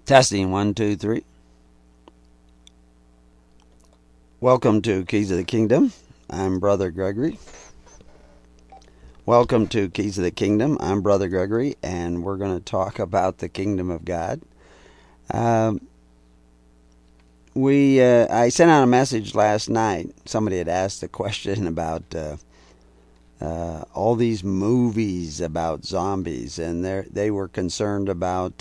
Testing 1, 2, 3. Welcome to Keys of the Kingdom. I'm Brother Gregory. Welcome to Keys of the Kingdom. I'm Brother Gregory, and we're going to talk about the Kingdom of God. I sent out a message last night. Somebody had asked a question about all these movies about zombies, and they were concerned about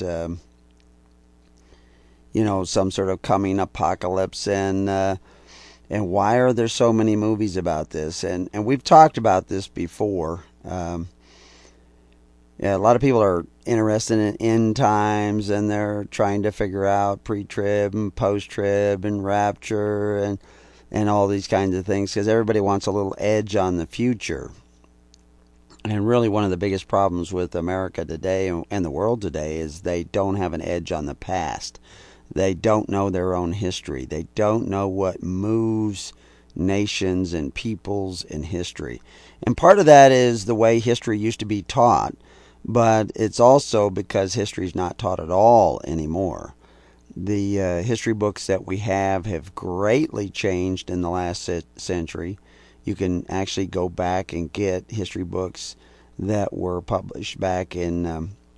some sort of coming apocalypse, and why are there so many movies about this? And we've talked about this before. A lot of people are interested in end times, and they're trying to figure out pre-trib and post-trib and rapture and all these kinds of things, because everybody wants a little edge on the future. And really one of the biggest problems with America today and the world today is they don't have an edge on the past. They don't know their own history. They don't know what moves nations and peoples in history. And part of that is the way history used to be taught, but it's also because history is not taught at all anymore. The history books that we have greatly changed in the last century. You can actually go back and get history books that were published back in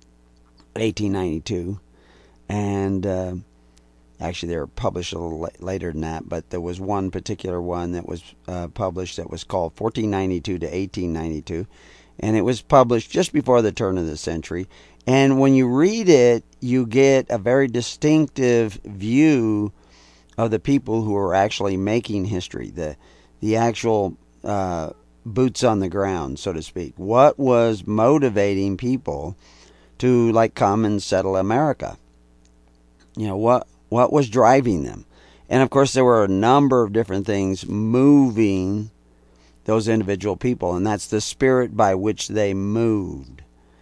1892, and actually, they were published a little later than that, but there was one particular one that was published that was called 1492 to 1892, and it was published just before the turn of the century. And when you read it, you get a very distinctive view of the people who are actually making history, the actual boots on the ground, so to speak. What was motivating people to come and settle America? What was driving them? And of course, there were a number of different things moving those individual people, and that's the spirit by which they moved.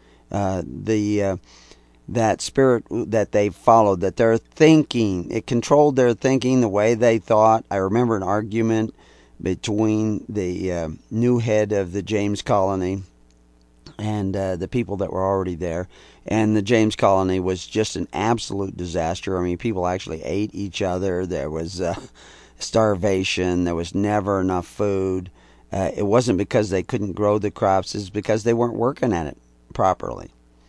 That spirit that they followed, that their thinking, it controlled their thinking, the way they thought. I remember an argument between the new head of the James Colony and the people that were already there. And the James Colony was just an absolute disaster. I mean, people actually ate each other. There was starvation. There was never enough food. It wasn't because they couldn't grow the crops. It's because they weren't working at it properly.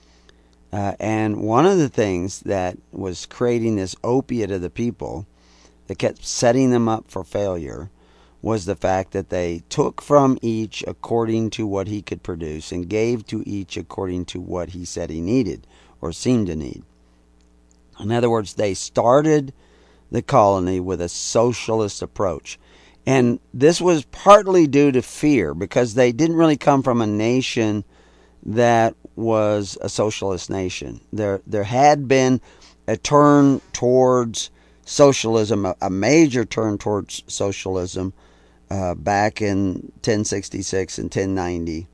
And one of the things that was creating this opiate of the people that kept setting them up for failure was the fact that they took from each according to what he could produce and gave to each according to what he said he needed or seemed to need. In other words, they started the colony with a socialist approach. And this was partly due to fear, because they didn't really come from a nation that was a socialist nation. There had been a turn towards socialism, a major turn towards socialism, back in 1066 and 1090.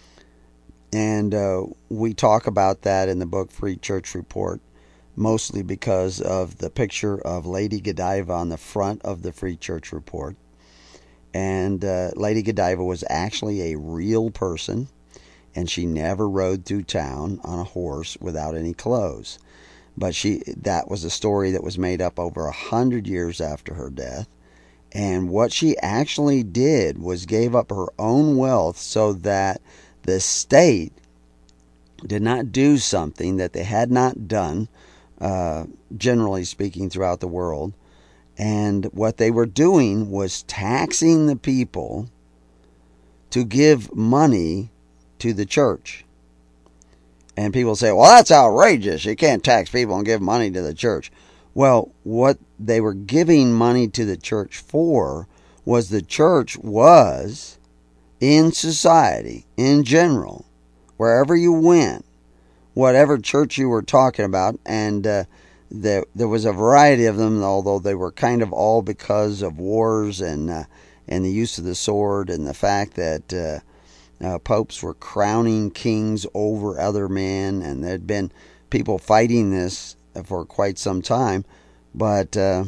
And we talk about that in the book Free Church Report, mostly because of the picture of Lady Godiva on the front of the Free Church Report. And Lady Godiva was actually a real person, and she never rode through town on a horse without any clothes. But that was a story that was made up over 100 years after her death. And what she actually did was gave up her own wealth so that the state did not do something that they had not done, generally speaking, throughout the world. And what they were doing was taxing the people to give money to the church. And people say, well, that's outrageous. You can't tax people and give money to the church. Well, what they were giving money to the church for was the church was in society, in general, wherever you went, whatever church you were talking about, and there was a variety of them, although they were kind of all because of wars and the use of the sword and the fact that popes were crowning kings over other men, and there had been people fighting this for quite some time, but the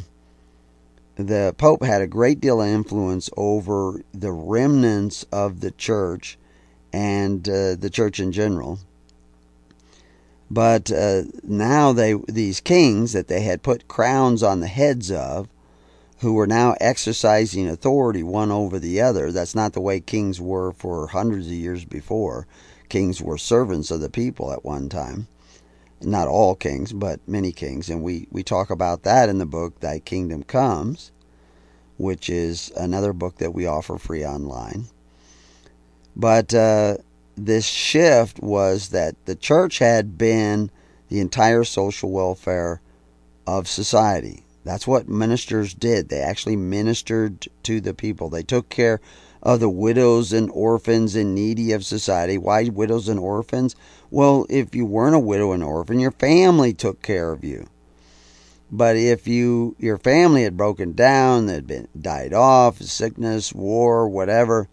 Pope had a great deal of influence over the remnants of the church and the church in general. But now these kings that they had put crowns on the heads of, who were now exercising authority one over the other. That's not the way kings were for hundreds of years before. Kings were servants of the people at one time. Not all kings, but many kings. And we talk about that in the book, Thy Kingdom Comes, which is another book that we offer free online. But this shift was that the church had been the entire social welfare of society. That's what ministers did. They actually ministered to the people. They took care of the widows and orphans and needy of society. Why widows and orphans? Well, if you weren't a widow and orphan, your family took care of you. But if your family had broken down, they'd died off, sickness, war, whatever,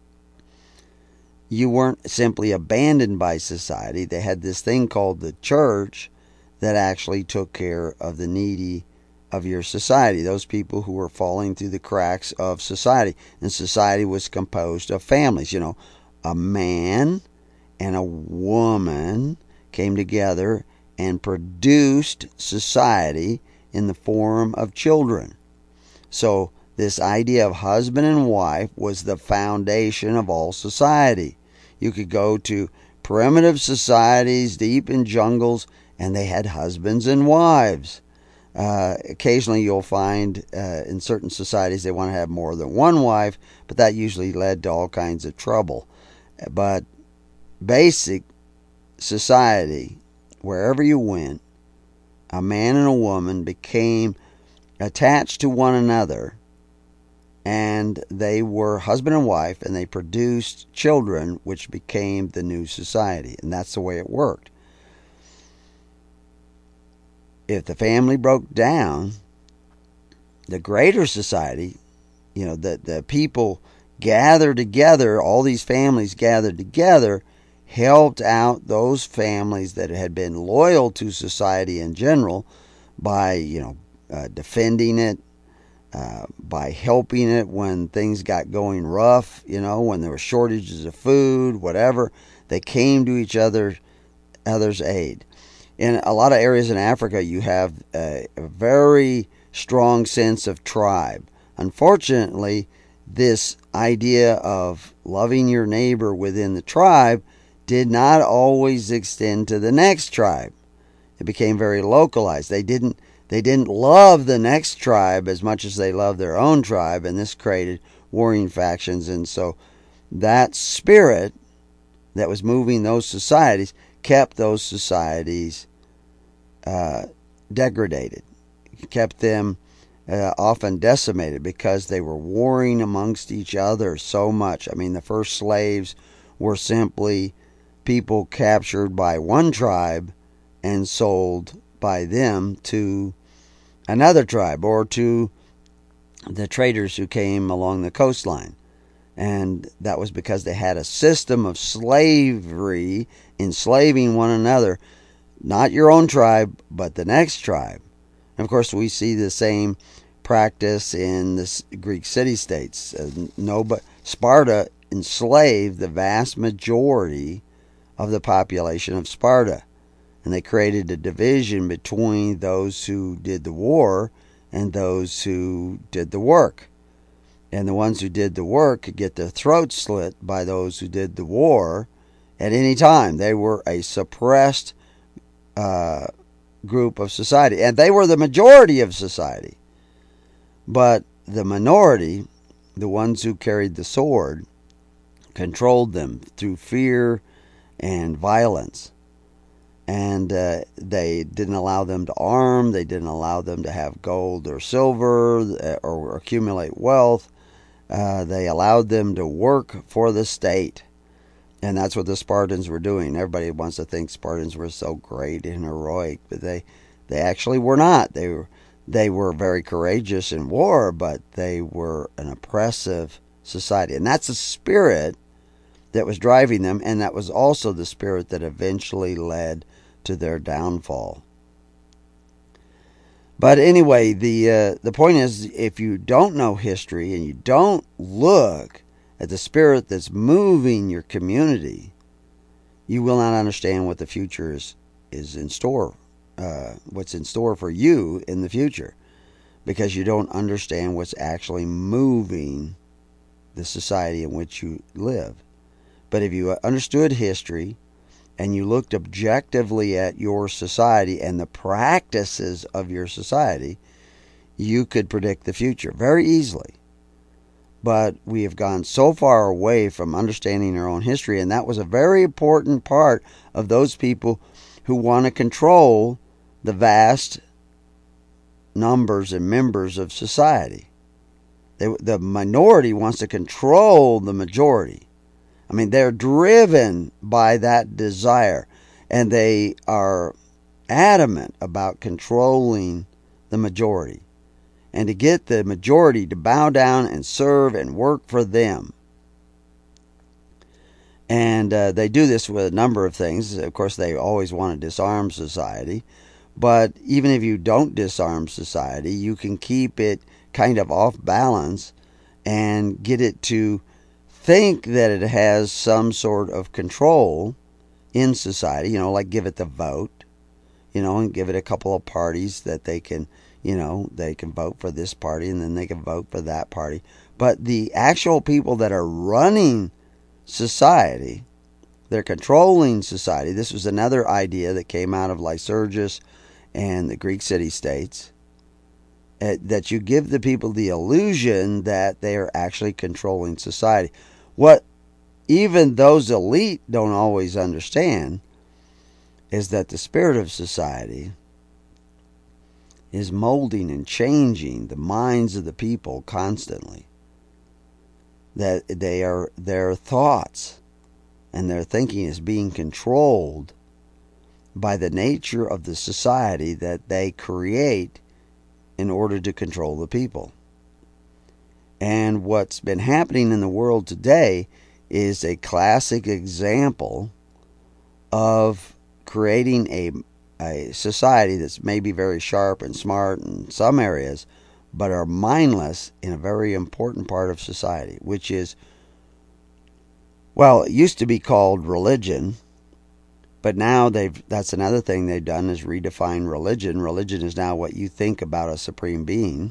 you weren't simply abandoned by society. They had this thing called the church that actually took care of the needy of your society, those people who were falling through the cracks of society. And society was composed of families. A man and a woman came together and produced society in the form of children. So this idea of husband and wife was the foundation of all society. You could go to primitive societies deep in jungles, and they had husbands and wives. Occasionally you'll find in certain societies they want to have more than one wife, but that usually led to all kinds of trouble. But basic society, wherever you went, a man and a woman became attached to one another, and they were husband and wife, and they produced children, which became the new society. And that's the way it worked. If the family broke down, the greater society, the people gathered together, all these families gathered together, helped out those families that had been loyal to society in general by, defending it, by helping it when things got going rough, when there were shortages of food, whatever. They came to each other's aid. In a lot of areas in Africa, you have a very strong sense of tribe. Unfortunately, this idea of loving your neighbor within the tribe did not always extend to the next tribe. It became very localized. They didn't love the next tribe as much as they loved their own tribe, and this created warring factions. And so that spirit that was moving those societies kept those societies degraded, kept them often decimated, because they were warring amongst each other so much. I mean, the first slaves were simply people captured by one tribe and sold by them to another tribe or to the traders who came along the coastline. And that was because they had a system of slavery, enslaving one another, not your own tribe, but the next tribe. And of course, we see the same practice in the Greek city-states. Sparta enslaved the vast majority of the population of Sparta. And they created a division between those who did the war and those who did the work. And the ones who did the work could get their throats slit by those who did the war at any time. They were a suppressed group of society. And they were the majority of society. But the minority, the ones who carried the sword, controlled them through fear and violence. And they didn't allow them to arm. They didn't allow them to have gold or silver or accumulate wealth. They allowed them to work for the state. And that's what the Spartans were doing. Everybody wants to think Spartans were so great and heroic, but they actually were not. They were very courageous in war, but they were an oppressive society. And that's the spirit that was driving them, and that was also the spirit that eventually led to their downfall. But anyway, the point is, if you don't know history and you don't look at the spirit that's moving your community, you will not understand what the future is in store, what's in store for you in the future, because you don't understand what's actually moving the society in which you live. But if you understood history and you looked objectively at your society and the practices of your society, you could predict the future very easily. But we have gone so far away from understanding our own history, and that was a very important part of those people who want to control the vast numbers and members of society. The minority wants to control the majority. I mean, they're driven by that desire, and they are adamant about controlling the majority, and to get the majority to bow down and serve and work for them. And they do this with a number of things. Of course, they always want to disarm society, but even if you don't disarm society, you can keep it kind of off balance and get it to think that it has some sort of control in society, like give it the vote, and give it a couple of parties that they can, they can vote for this party and then they can vote for that party. But the actual people that are running society, they're controlling society. This was another idea that came out of Lycurgus and the Greek city-states, that you give the people the illusion that they are actually controlling society. What even those elite don't always understand is that the spirit of society is molding and changing the minds of the people constantly. That their thoughts and their thinking is being controlled by the nature of the society that they create in order to control the people. And what's been happening in the world today is a classic example of creating a society that's maybe very sharp and smart in some areas, but are mindless in a very important part of society, which is, well, it used to be called religion, but now that's another thing they've done, is redefine religion. Religion is now what you think about a supreme being.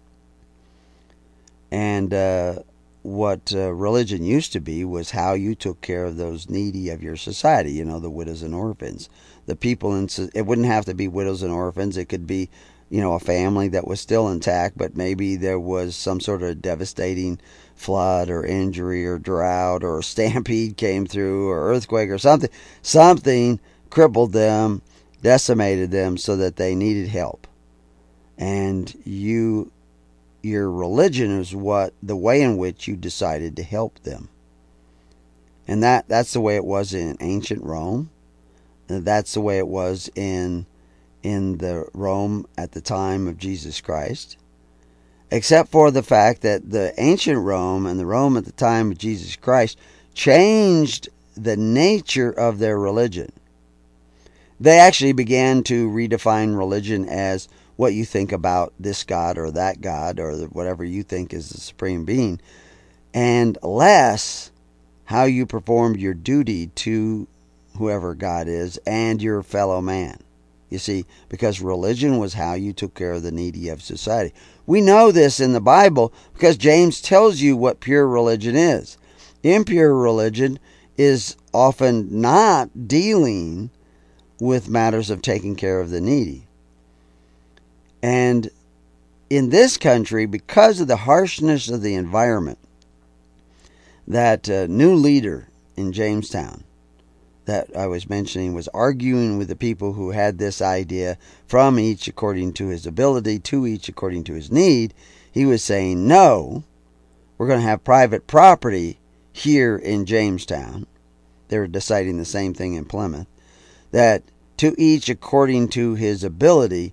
And what religion used to be was how you took care of those needy of your society, the widows and orphans. The people it wouldn't have to be widows and orphans. It could be, a family that was still intact, but maybe there was some sort of devastating flood or injury or drought or a stampede came through or earthquake or something. Something crippled them, decimated them so that they needed help. And your religion is the way in which you decided to help them. And that's the way it was in ancient Rome. That's the way it was in the Rome at the time of Jesus Christ. Except for the fact that the ancient Rome and the Rome at the time of Jesus Christ changed the nature of their religion. They actually began to redefine religion as what you think about this God or that God or whatever you think is the supreme being, and less how you performed your duty to whoever God is and your fellow man. You see, because religion was how you took care of the needy of society. We know this in the Bible because James tells you what pure religion is. Impure religion is often not dealing with matters of taking care of the needy. And in this country, because of the harshness of the environment, that new leader in Jamestown that I was mentioning was arguing with the people who had this idea, from each according to his ability, to each according to his need. He was saying, no, we're going to have private property here in Jamestown. They were deciding the same thing in Plymouth, that to each according to his ability,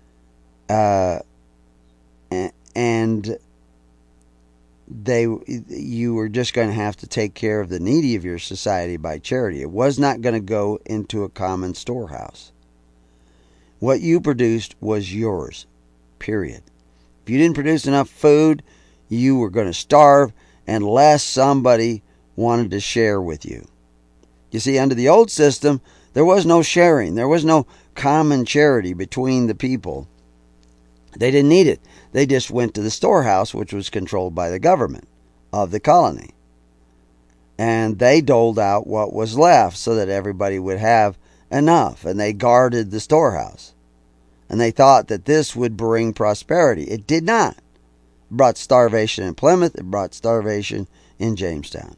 and you were just going to have to take care of the needy of your society by charity. It was not going to go into a common storehouse. What you produced was yours, period. If you didn't produce enough food, you were going to starve unless somebody wanted to share with you. You see, under the old system, There was no sharing. There was no common charity between the people. They didn't need it. They just went to the storehouse, which was controlled by the government of the colony. And they doled out what was left so that everybody would have enough. And they guarded the storehouse. And they thought that this would bring prosperity. It did not. It brought starvation in Plymouth. It brought starvation in Jamestown.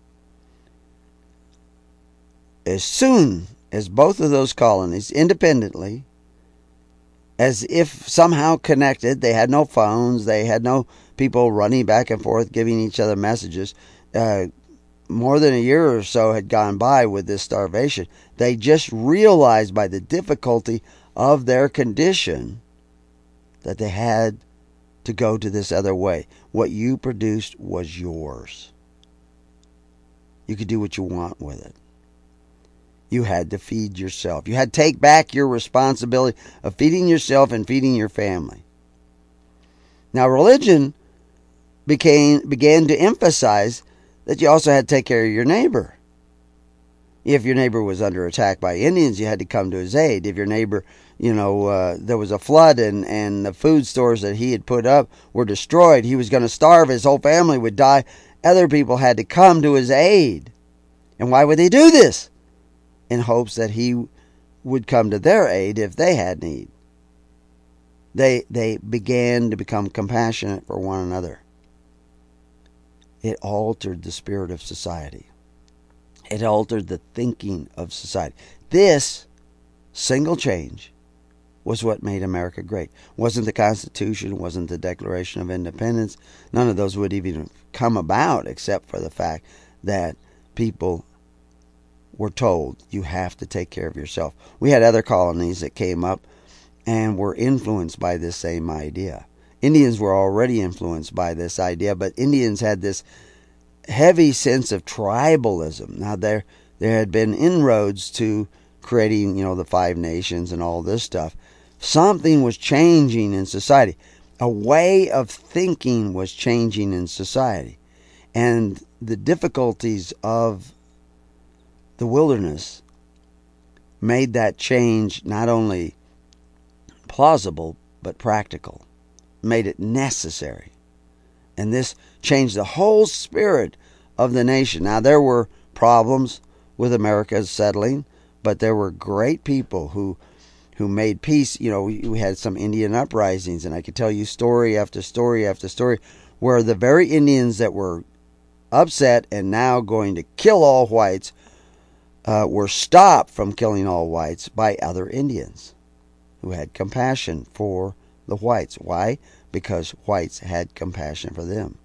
As soon as both of those colonies, independently, as if somehow connected, they had no phones, they had no people running back and forth giving each other messages. More than a year or so had gone by with this starvation. They just realized by the difficulty of their condition that they had to go to this other way. What you produced was yours. You could do what you want with it. You had to feed yourself. You had to take back your responsibility of feeding yourself and feeding your family. Now, religion began to emphasize that you also had to take care of your neighbor. If your neighbor was under attack by Indians, you had to come to his aid. If your neighbor, there was a flood and the food stores that he had put up were destroyed, he was going to starve, his whole family would die. Other people had to come to his aid. And why would they do this? In hopes that he would come to their aid if they had need. They began to become compassionate for one another. It altered the spirit of society. It altered the thinking of society. This single change was what made America great. Wasn't the Constitution, wasn't the Declaration of Independence. None of those would even come about except for the fact that people were told, you have to take care of yourself. We had other colonies that came up and were influenced by this same idea. Indians were already influenced by this idea, but Indians had this heavy sense of tribalism. Now, there had been inroads to creating, the 5 nations and all this stuff. Something was changing in society. A way of thinking was changing in society. And the difficulties of the wilderness made that change not only plausible, but practical. Made it necessary. And this changed the whole spirit of the nation. Now, there were problems with America's settling, but there were great people who made peace. We had some Indian uprisings, and I could tell you story after story after story where the very Indians that were upset and now going to kill all whites were stopped from killing all whites by other Indians who had compassion for the whites. Why? Because whites had compassion for them.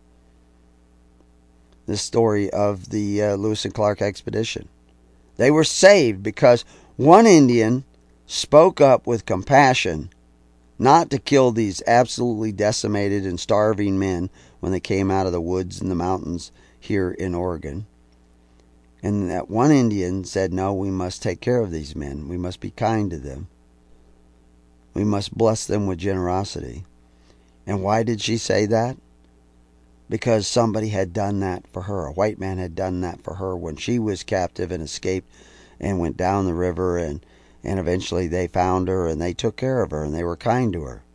The story of the Lewis and Clark expedition. They were saved because one Indian spoke up with compassion not to kill these absolutely decimated and starving men when they came out of the woods and the mountains here in Oregon. And that one Indian said, no, we must take care of these men. We must be kind to them. We must bless them with generosity. And why did she say that? Because somebody had done that for her. A white man had done that for her when she was captive and escaped and went down the river, and eventually they found her and they took care of her and they were kind to her.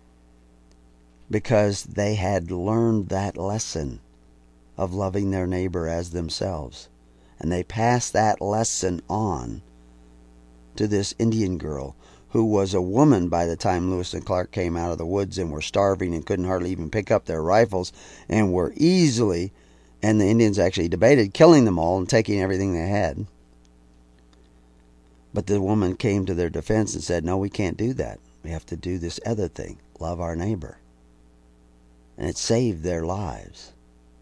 Because they had learned that lesson of loving their neighbor as themselves. And they passed that lesson on to this Indian girl who was a woman by the time Lewis and Clark came out of the woods and were starving and couldn't hardly even pick up their rifles and were easily, and the Indians actually debated killing them all and taking everything they had. But the woman came to their defense and said, no, we can't do that. We have to do this other thing, love our neighbor. And it saved their lives.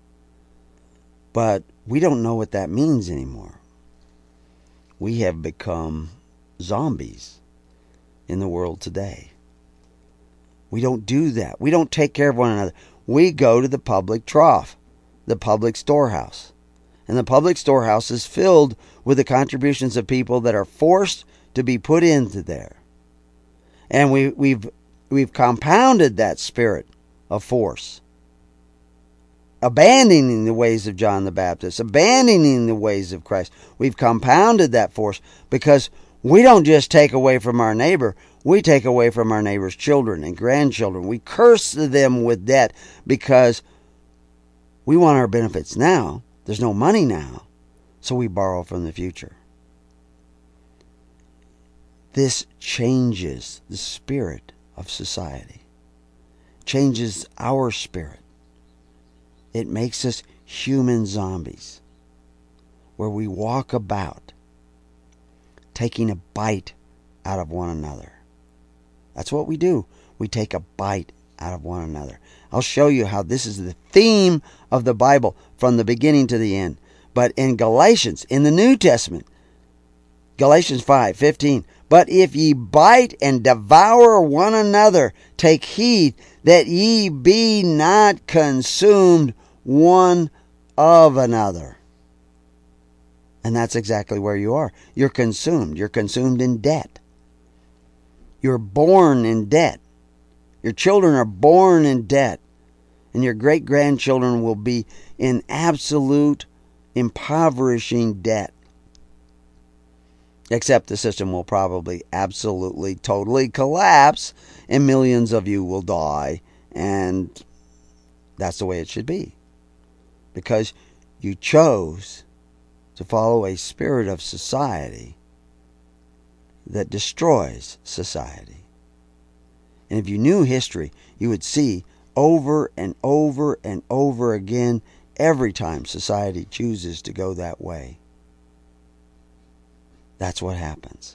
But we don't know what that means anymore. We have become zombies in the world today. We don't do that. We don't take care of one another. We go to the public trough, the public storehouse. And the public storehouse is filled with the contributions of people that are forced to be put into there. And we've compounded that spirit of force abandoning the ways of John the Baptist, abandoning the ways of Christ. We've compounded that force because we don't just take away from our neighbor, we take away from our neighbor's children and grandchildren. We curse them with debt because we want our benefits now. There's no money now, so we borrow from the future. This changes the spirit of society, changes our spirit. It makes us human zombies, where we walk about taking a bite out of one another. That's what we do. We take a bite out of one another. I'll show you how this is the theme of the Bible from the beginning to the end. But in Galatians, in the New Testament, Galatians 5:15, but if ye bite and devour one another, take heed that ye be not consumed one of another. And that's exactly where you are. You're consumed. You're consumed in debt. You're born in debt. Your children are born in debt. And your great-grandchildren will be in absolute impoverishing debt. Except the system will probably absolutely, totally collapse, and millions of you will die. And that's the way it should be. Because you chose to follow a spirit of society that destroys society. And if you knew history, you would see over and over and over again, every time society chooses to go that way, that's what happens.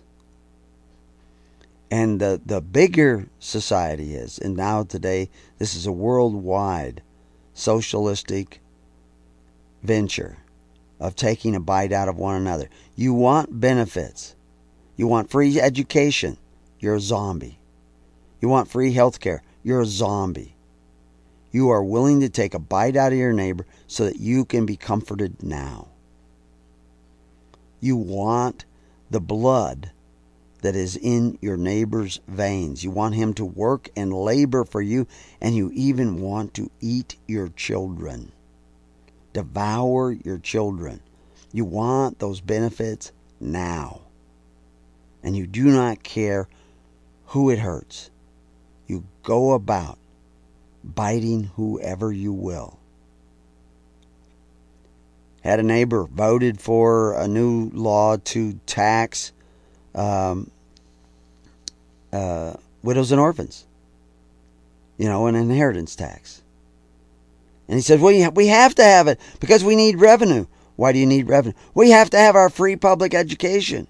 And the bigger society is, and now today, this is a worldwide socialistic venture of taking a bite out of one another. You want benefits. You want free education. You're a zombie. You want free health care. You're a zombie. You are willing to take a bite out of your neighbor so that you can be comforted now. You want the blood that is in your neighbor's veins. You want him to work and labor for you, and you even want to eat your children. Devour your children. You want those benefits now. And you do not care who it hurts. You go about biting whoever you will. Had a neighbor voted for a new law to tax widows and orphans. An inheritance tax. And he said, well, we have to have it because we need revenue. Why do you need revenue? We have to have our free public education.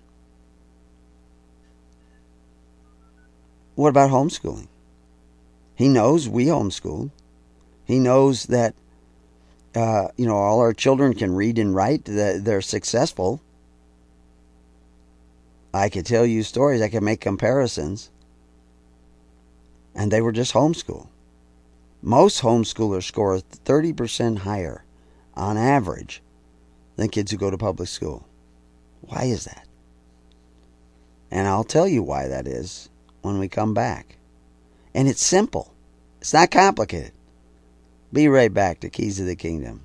What about homeschooling? He knows we homeschool. He knows that, all our children can read and write, that they're successful. I could tell you stories. I could make comparisons. And they were just homeschooled. Most homeschoolers score 30% higher on average than kids who go to public school. Why is that? And I'll tell you why that is when we come back. And it's simple. It's not complicated. Be right back to Keys of the Kingdom.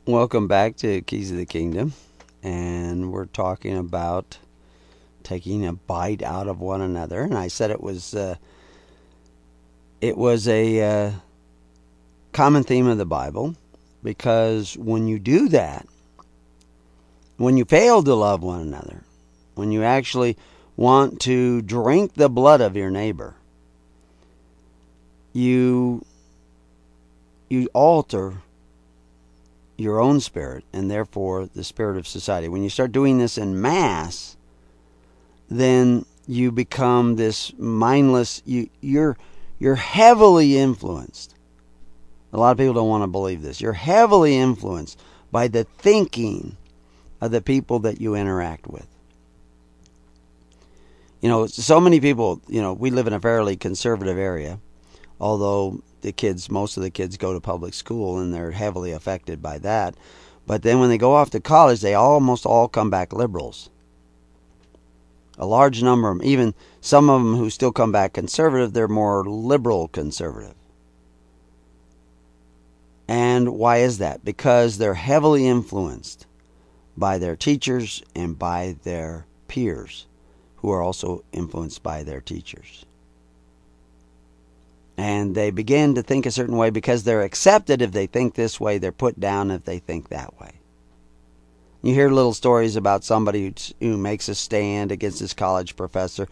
Welcome back to Keys of the Kingdom, and we're talking about taking a bite out of one another. And I said it was a common theme of the Bible, because when you do that, when you fail to love one another, when you actually want to drink the blood of your neighbor, you alter your own spirit, and therefore the spirit of society. When you start doing this in mass, then you become this mindless. You're heavily influenced. A lot of people don't want to believe this. You're heavily influenced by the thinking of the people that you interact with. So many people. We live in a fairly conservative area, although most of the kids go to public school, and they're heavily affected by that. But then when they go off to college, they almost all come back liberals. A large number of them, even some of them who still come back conservative, they're more liberal conservative. And why is that? Because they're heavily influenced by their teachers and by their peers, who are also influenced by their teachers. And they begin to think a certain way because they're accepted if they think this way. They're put down if they think that way. You hear little stories about somebody who makes a stand against his college professor,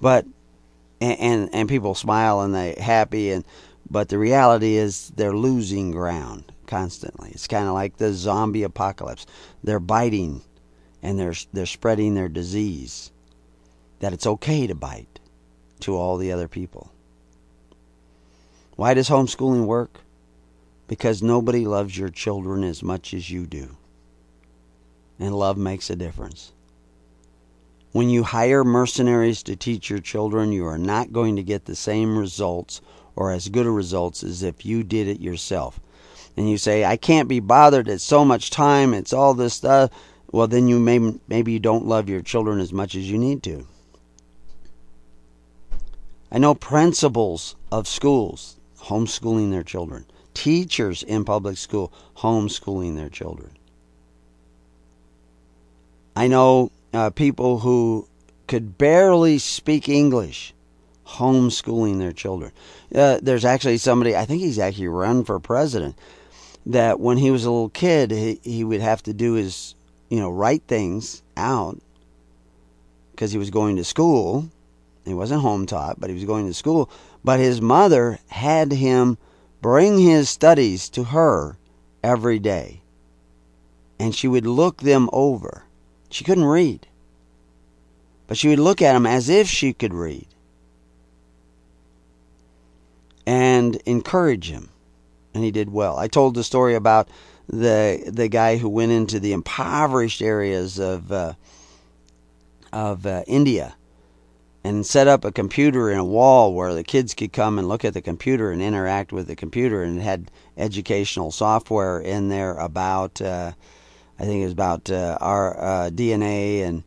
and people smile and they're happy, but the reality is they're losing ground constantly. It's kind of like the zombie apocalypse. They're biting, and they're spreading their disease. That it's okay to bite to all the other people. Why does homeschooling work? Because nobody loves your children as much as you do. And love makes a difference. When you hire mercenaries to teach your children, you are not going to get the same results or as good a results as if you did it yourself. And you say, I can't be bothered, it's so much time, it's all this stuff. Well, then maybe you don't love your children as much as you need to. I know principals of schools homeschooling their children. Teachers in public school homeschooling their children. I know people who could barely speak English homeschooling their children. There's actually somebody, I think he's actually run for president, that when he was a little kid, he would have to do his, write things out because he was going to school. He wasn't home taught, but he was going to school. But his mother had him bring his studies to her every day. And she would look them over. She couldn't read, but she would look at them as if she could read and encourage him. And he did well. I told the story about the guy who went into the impoverished areas of India and set up a computer in a wall where the kids could come and look at the computer and interact with the computer, and it had educational software in there about I think it was about our DNA and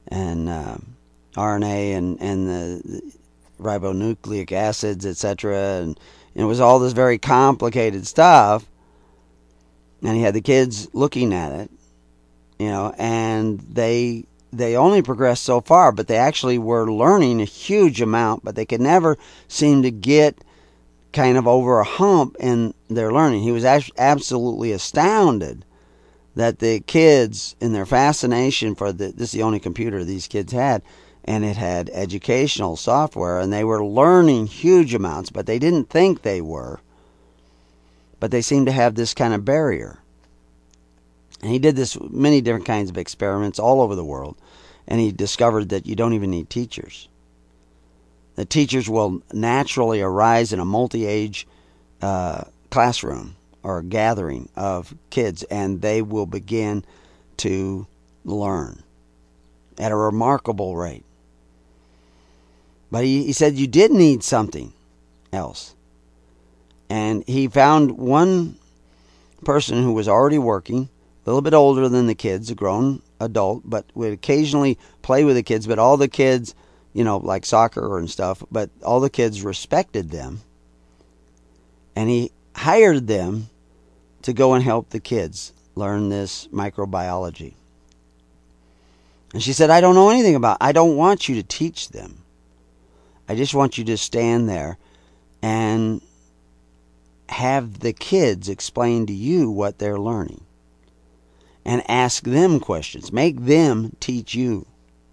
RNA and the ribonucleic acids, etc. And it was all this very complicated stuff. And he had the kids looking at it, and they only progressed so far, but they actually were learning a huge amount, but they could never seem to get kind of over a hump in their learning. He was absolutely astounded that the kids, in their fascination for this is the only computer these kids had, and it had educational software, and they were learning huge amounts, but they didn't think they were. But they seemed to have this kind of barrier. And he did this many different kinds of experiments all over the world, and he discovered that you don't even need teachers. The teachers will naturally arise in a multi-age classroom or gathering of kids, and they will begin to learn at a remarkable rate. But he said you did need something else. And he found one person who was already working, a little bit older than the kids, a grown adult, but would occasionally play with the kids, but all the kids, like soccer and stuff, but all the kids respected them. And he hired them to go and help the kids learn this microbiology. And she said, I don't know anything about it. I don't want you to teach them. I just want you to stand there and have the kids explain to you what they're learning. And ask them questions. Make them teach you.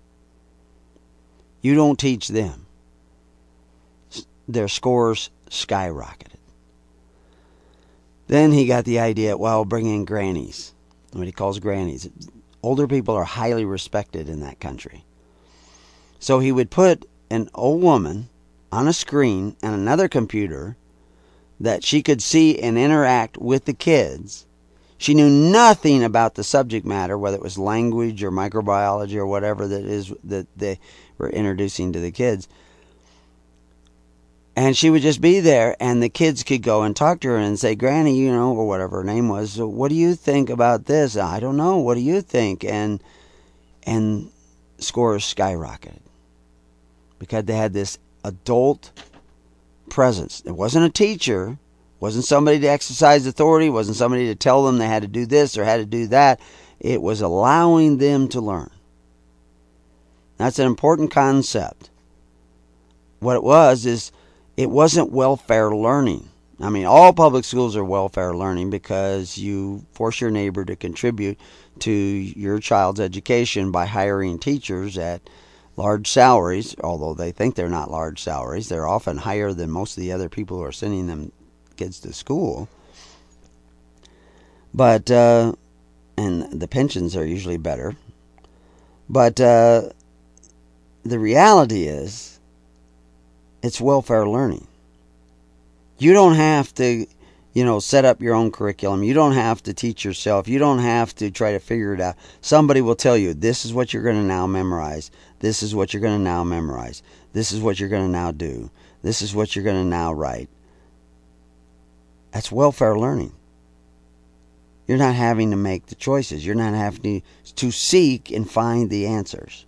You don't teach them. Their scores skyrocketed. Then he got the idea, well, bring in grannies. What he calls grannies. Older people are highly respected in that country. So he would put an old woman on a screen and another computer that she could see and interact with the kids. She knew nothing about the subject matter, whether it was language or microbiology or whatever that is that they were introducing to the kids. And she would just be there, and the kids could go and talk to her and say, Granny, or whatever her name was, what do you think about this? I don't know. What do you think? And scores skyrocketed because they had this adult presence. It wasn't a teacher. Wasn't somebody to exercise authority. Wasn't somebody to tell them they had to do this or had to do that. It was allowing them to learn. That's an important concept. What it was is it wasn't welfare learning. I mean, all public schools are welfare learning because you force your neighbor to contribute to your child's education by hiring teachers at large salaries, although they think they're not large salaries. They're often higher than most of the other people who are sending them kids to school. But and the pensions are usually better. But the reality is it's welfare learning. You don't have to, set up your own curriculum. You don't have to teach yourself. You don't have to try to figure it out. Somebody will tell you, this is what you're going to now memorize. This is what you're going to now memorize. This is what you're going to now do. This is what you're going to now write. That's welfare learning. You're not having to make the choices. You're not having to seek and find the answers.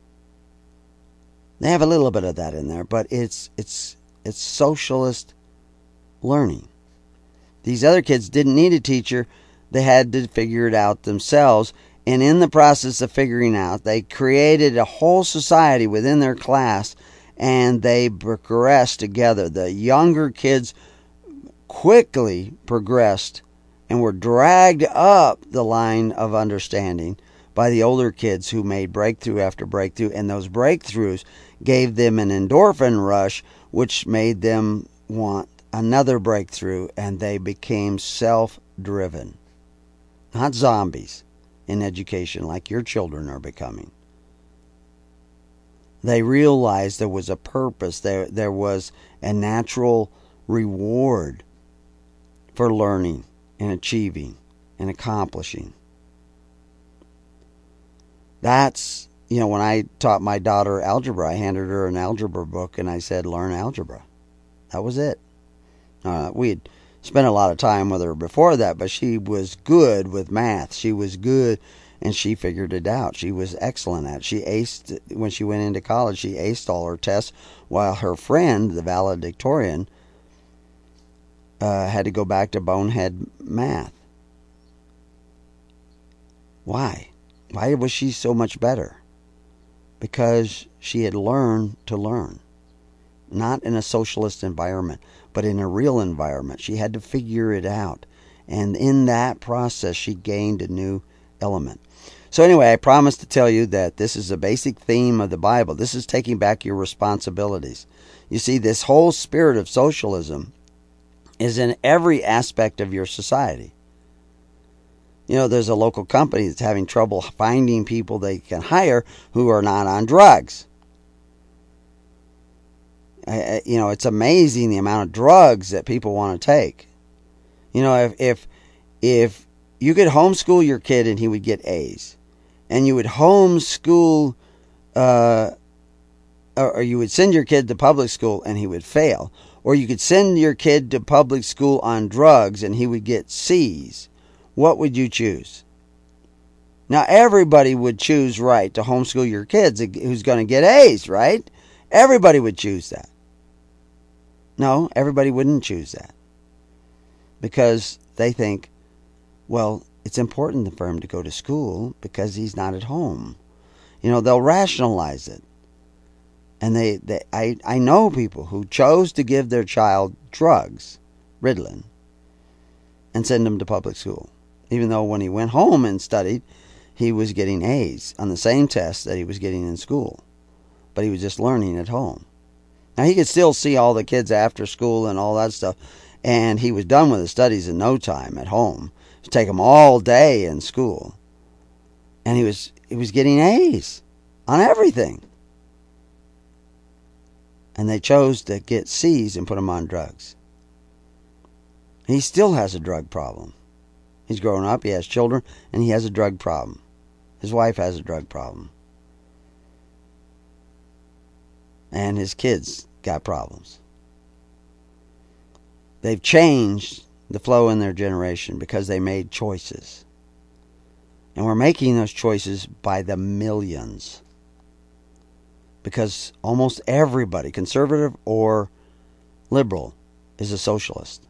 They have a little bit of that in there, but it's socialist learning. These other kids didn't need a teacher. They had to figure it out themselves. And in the process of figuring out, they created a whole society within their class, and they progressed together. The younger kids quickly progressed and were dragged up the line of understanding by the older kids who made breakthrough after breakthrough, and those breakthroughs gave them an endorphin rush, which made them want another breakthrough, and they became self-driven. Not zombies in education like your children are becoming. They realized there was a purpose, there was a natural reward for learning and achieving and accomplishing. That's, when I taught my daughter algebra, I handed her an algebra book and I said, learn algebra. That was it. We had spent a lot of time with her before that, but she was good with math. She was good, and she figured it out. She was excellent at it. She aced, when she went into college, she aced all her tests, while her friend, the valedictorian, had to go back to bonehead math. Why? Why was she so much better? Because she had learned to learn. Not in a socialist environment, but in a real environment. She had to figure it out. And in that process, she gained a new element. So anyway, I promised to tell you that this is a basic theme of the Bible. This is taking back your responsibilities. You see, this whole spirit of socialism is in every aspect of your society. There's a local company that's having trouble finding people they can hire who are not on drugs. It's amazing the amount of drugs that people want to take. If you could homeschool your kid and he would get A's, and you would homeschool, or you would send your kid to public school and he would fail, or you could send your kid to public school on drugs and he would get C's, what would you choose? Now, everybody would choose to homeschool your kids who's going to get A's, right? Everybody would choose that. No, everybody wouldn't choose that. Because they think, well, it's important for him to go to school because he's not at home. They'll rationalize it. And I know people who chose to give their child drugs, Ritalin, and send him to public school. Even though when he went home and studied, he was getting A's on the same test that he was getting in school. But he was just learning at home. Now, he could still see all the kids after school and all that stuff. And he was done with his studies in no time at home. It would take him all day in school. And he was getting A's on everything. And they chose to get C's and put him on drugs. He still has a drug problem. He's grown up, he has children, and he has a drug problem. His wife has a drug problem. And his kids got problems. They've changed the flow in their generation because they made choices. And we're making those choices by the millions. Because almost everybody, conservative or liberal, is a socialist.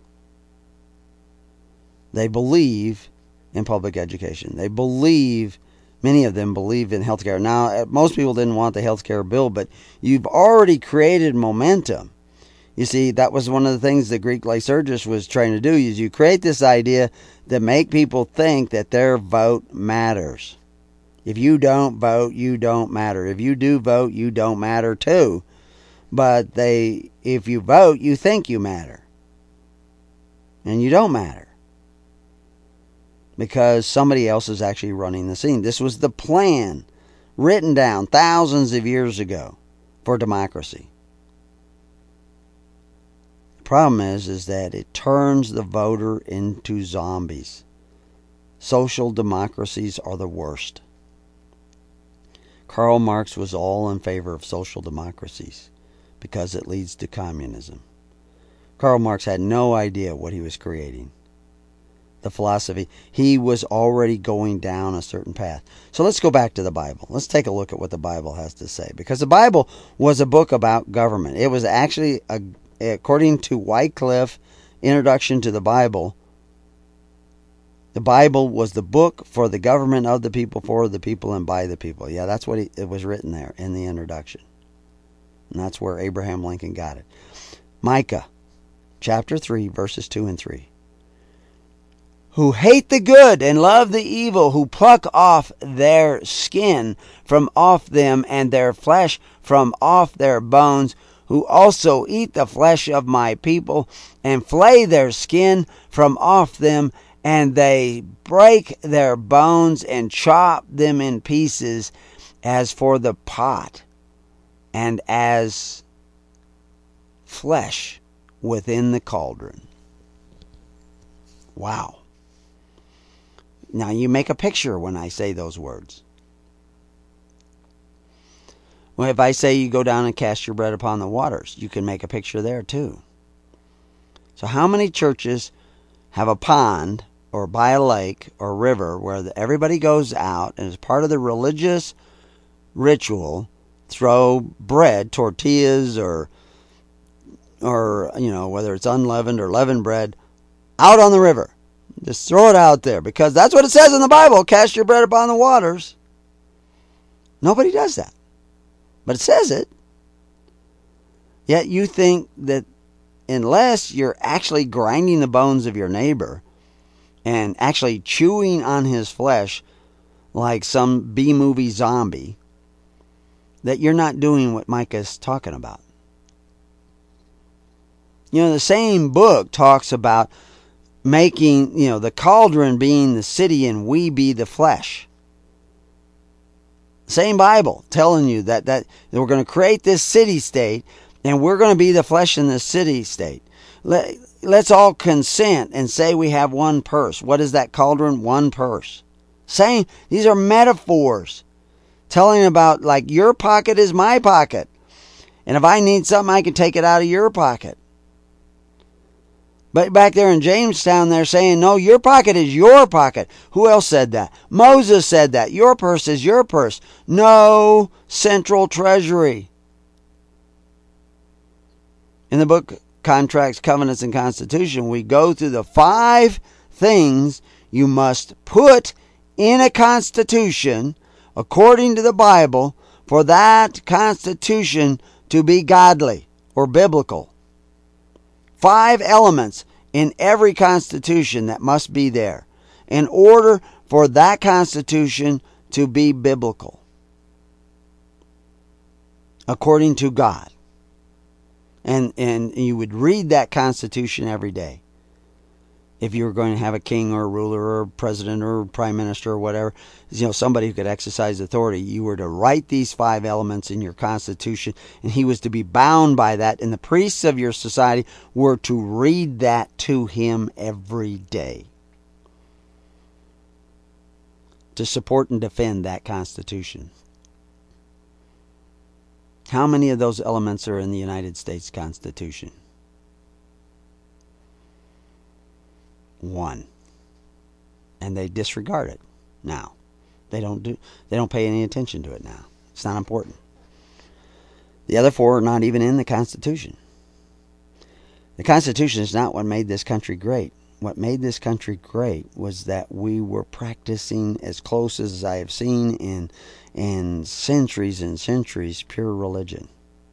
They believe in public education. Many of them believe in health care. Now, most people didn't want the health care bill, but you've already created momentum. You see, that was one of the things that Greek Lycurgus was trying to do, is you create this idea that make people think that their vote matters. If you don't vote, you don't matter. If you do vote, you don't matter too. But if you vote, you think you matter. And you don't matter. Because somebody else is actually running the scene. This was the plan written down thousands of years ago for democracy. The problem is that it turns the voter into zombies. Social democracies are the worst. Karl Marx was all in favor of social democracies because it leads to communism. Karl Marx had no idea what he was creating. The philosophy, he was already going down a certain path. So let's go back to the Bible. Let's take a look at what the Bible has to say. Because the Bible was a book about government. It was actually, according to Wycliffe, Introduction to the Bible was the book for the government of the people, for the people, and by the people. Yeah, that's what it was written there in the introduction. And that's where Abraham Lincoln got it. Micah, chapter 3, verses 2 and 3. Who hate the good and love the evil, who pluck off their skin from off them and their flesh from off their bones, who also eat the flesh of my people and flay their skin from off them, and they break their bones and chop them in pieces as for the pot and as flesh within the cauldron. Wow. Now you make a picture when I say those words. Well, if I say you go down and cast your bread upon the waters, you can make a picture there too. So how many churches have a pond or by a lake or river where everybody goes out and as part of the religious ritual throw bread, tortillas or whether it's unleavened or leavened bread, out on the river? Just throw it out there because that's what it says in the Bible. Cast your bread upon the waters. Nobody does that. But it says it. Yet you think that unless you're actually grinding the bones of your neighbor and actually chewing on his flesh like some B-movie zombie, that you're not doing what Micah's talking about. The same book talks about making, the cauldron being the city and we be the flesh. Same Bible telling you that we're going to create this city-state and we're going to be the flesh in this city-state. Let's all consent and say we have one purse. What is that cauldron? One purse. Same. These are metaphors telling about like your pocket is my pocket. And if I need something, I can take it out of your pocket. But back there in Jamestown, they're saying, no, your pocket is your pocket. Who else said that? Moses said that. Your purse is your purse. No central treasury. In the book Contracts, Covenants, and Constitution, we go through the 5 things you must put in a constitution, according to the Bible, for that constitution to be godly or biblical. 5 elements in every constitution that must be there in order for that constitution to be biblical, according to God. And you would read that constitution every day. If you were going to have a king or a ruler or a president or a prime minister or whatever, somebody who could exercise authority, you were to write these 5 elements in your constitution, and he was to be bound by that, and the priests of your society were to read that to him every day to support and defend that constitution. How many of those elements are in the United States Constitution? 1. And they disregard it now. They don't pay any attention to it now. It's not important. The other 4 are not even in the Constitution. The Constitution is not what made this country great. What made this country great was that we were practicing, as close as I have seen in centuries and centuries, pure religion.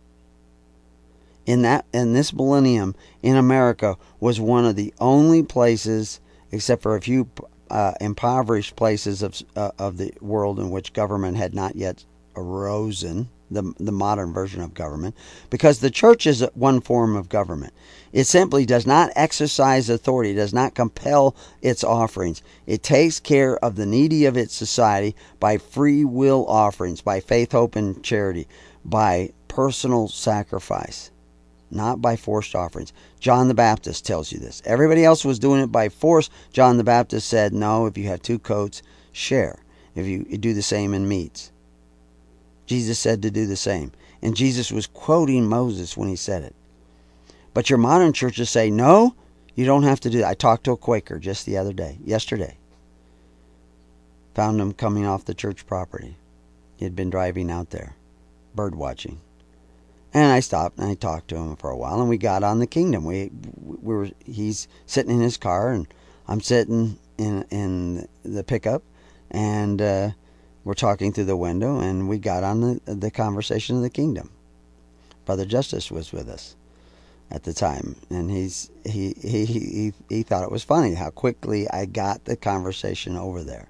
In this millennium in America was one of the only places, except for a few impoverished places of the world, in which government had not yet arisen, the modern version of government, because the church is one form of government. It simply does not exercise authority, does not compel its offerings. It takes care of the needy of its society by free will offerings, by faith, hope, and charity, by personal sacrifice, not by forced offerings. John the Baptist tells you this. Everybody else was doing it by force. John the Baptist said, no, if you have 2 coats, share. If you do the same in meats. Jesus said to do the same. And Jesus was quoting Moses when he said it. But your modern churches say, no, you don't have to do that. I talked to a Quaker just yesterday. Found him coming off the church property. He had been driving out there, bird watching. And I stopped and I talked to him for a while, and we got on the kingdom. He's sitting in his car, and I'm sitting in the pickup, and we're talking through the window, and we got on the conversation of the kingdom. Brother Justice was with us at the time, and he thought it was funny how quickly I got the conversation over there.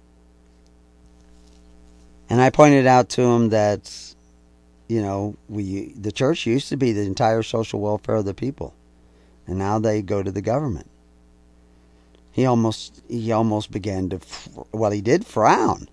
And I pointed out to him that, the church used to be the entire social welfare of the people, and now they go to the government. He almost began to, he did frown.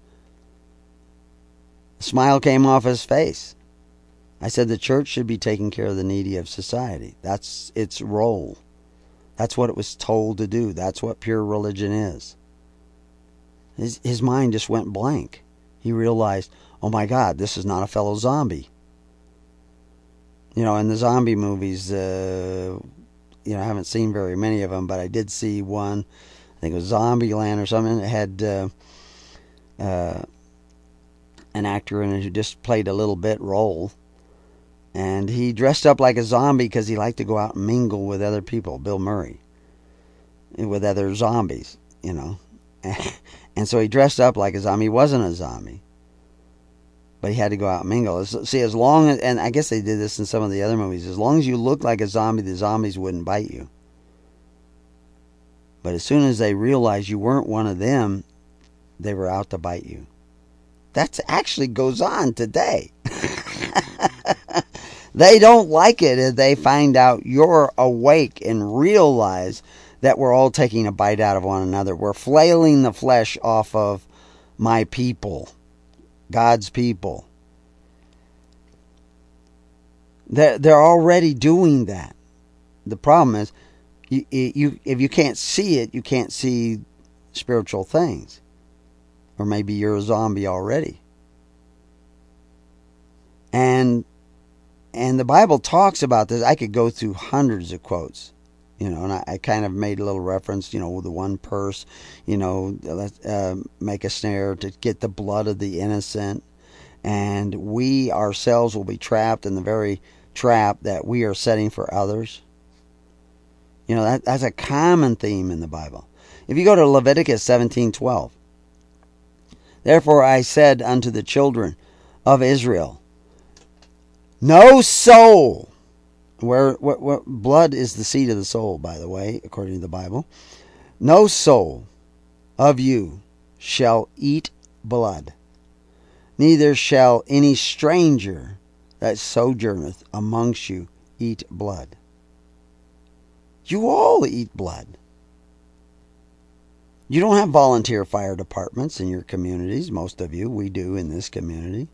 A smile came off his face. I said the church should be taking care of the needy of society. That's its role. That's what it was told to do. That's what pure religion is. His mind just went blank. He realized, oh my God, this is not a fellow zombie. In the zombie movies, I haven't seen very many of them, but I did see one. I think it was Zombieland or something. It had an actor in it who just played a little bit role. And he dressed up like a zombie because he liked to go out and mingle with other people, Bill Murray, with other zombies, And so he dressed up like a zombie. He wasn't a zombie, but he had to go out and mingle. See, as long as, and I guess they did this in some of the other movies, as long as you looked like a zombie, the zombies wouldn't bite you. But as soon as they realized you weren't one of them, they were out to bite you. That actually goes on today. They don't like it if they find out you're awake and realize that we're all taking a bite out of one another. We're flailing the flesh off of my people, God's people. They're already doing that. The problem is, if you can't see it, you can't see spiritual things. Or maybe you're a zombie already. And the Bible talks about this. I could go through hundreds of quotes, and I kind of made a little reference, the one purse, make a snare to get the blood of the innocent. And we ourselves will be trapped in the very trap that we are setting for others. You know, that's a common theme in the Bible. If you go to Leviticus 17:12, therefore I said unto the children of Israel, no soul, where blood is the seed of the soul, by the way, according to the Bible, no soul of you shall eat blood, neither shall any stranger that sojourneth amongst you eat blood. You all eat blood. You don't have volunteer fire departments in your communities. Most of you, we do in this community.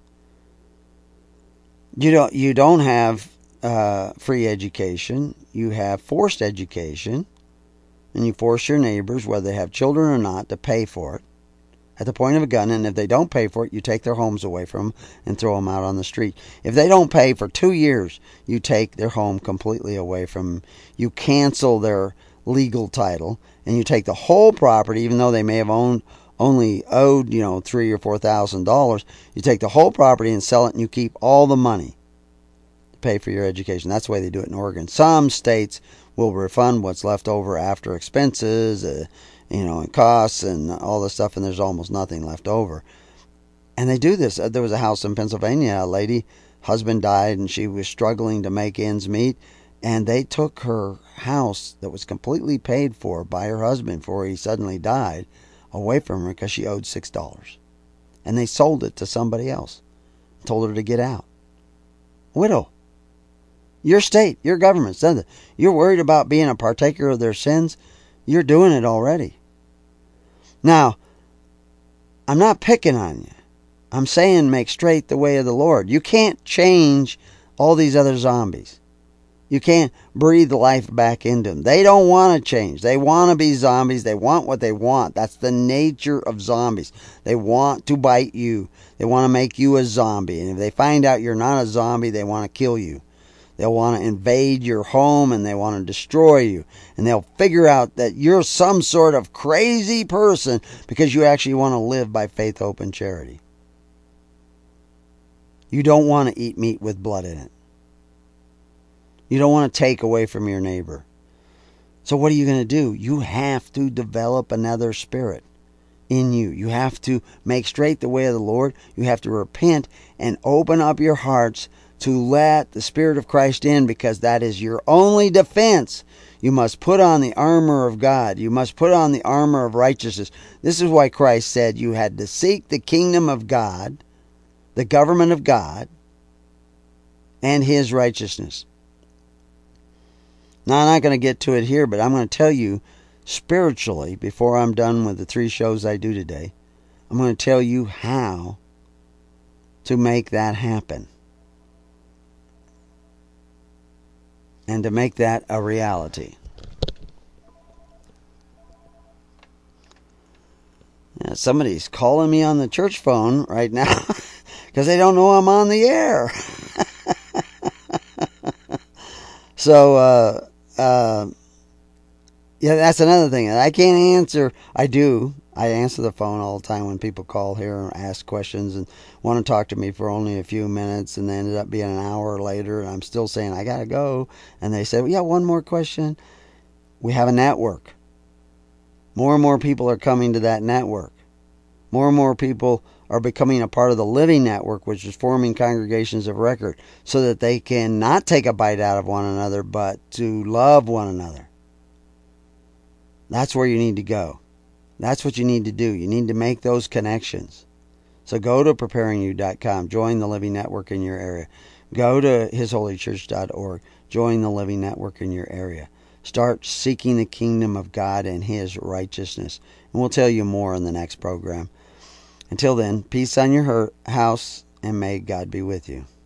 You don't have free education. You have forced education, and you force your neighbors, whether they have children or not, to pay for it at the point of a gun. And if they don't pay for it, you take their homes away from them and throw them out on the street. If they don't pay for 2 years, you take their home completely away from them. You cancel their legal title, and you take the whole property, even though they may have only owed, $3,000 or $4,000. You take the whole property and sell it, and you keep all the money to pay for your education. That's the way they do it in Oregon. Some states will refund what's left over after expenses, and costs and all this stuff, and there's almost nothing left over. And they do this. There was a house in Pennsylvania. A lady, husband died, and she was struggling to make ends meet. And they took her house that was completely paid for by her husband before he suddenly died away from her because she owed $6. And they sold it to somebody else. Told her to get out. Widow. Your state, your government said that. You're worried about being a partaker of their sins? You're doing it already. Now, I'm not picking on you. I'm saying make straight the way of the Lord. You can't change all these other zombies. You can't breathe life back into them. They don't want to change. They want to be zombies. They want what they want. That's the nature of zombies. They want to bite you. They want to make you a zombie. And if they find out you're not a zombie, they want to kill you. They'll want to invade your home, and they want to destroy you. And they'll figure out that you're some sort of crazy person because you actually want to live by faith, hope, and charity. You don't want to eat meat with blood in it. You don't want to take away from your neighbor. So what are you going to do? You have to develop another spirit in you. You have to make straight the way of the Lord. You have to repent and open up your hearts to let the Spirit of Christ in, because that is your only defense. You must put on the armor of God. You must put on the armor of righteousness. This is why Christ said you had to seek the kingdom of God, the government of God, and His righteousness. Now, I'm not going to get to it here, but I'm going to tell you spiritually, before I'm done with the 3 shows I do today, I'm going to tell you how to make that happen. And to make that a reality. Now, somebody's calling me on the church phone right now because they don't know I'm on the air. So, yeah, that's another thing. I can't answer. I answer the phone all the time when people call here and ask questions and want to talk to me for only a few minutes, and they ended up being an hour later, and I'm still saying, I got to go. And they say, well, yeah, one more question. We have a network. More and more people are coming to that network. More and more people are becoming a part of the Living Network, which is forming congregations of record, so that they can not take a bite out of one another, but to love one another. That's where you need to go. That's what you need to do. You need to make those connections. So go to preparingyou.com. Join the Living Network in your area. Go to hisholychurch.org. Join the Living Network in your area. Start seeking the kingdom of God and His righteousness. And we'll tell you more in the next program. Until then, peace on your house, and may God be with you.